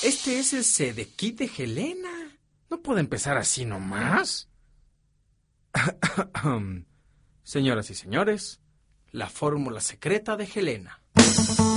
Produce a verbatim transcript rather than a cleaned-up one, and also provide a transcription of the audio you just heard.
Este es el Sedekit de Helena. No puede empezar así nomás. Señoras y señores, la fórmula secreta de Helena.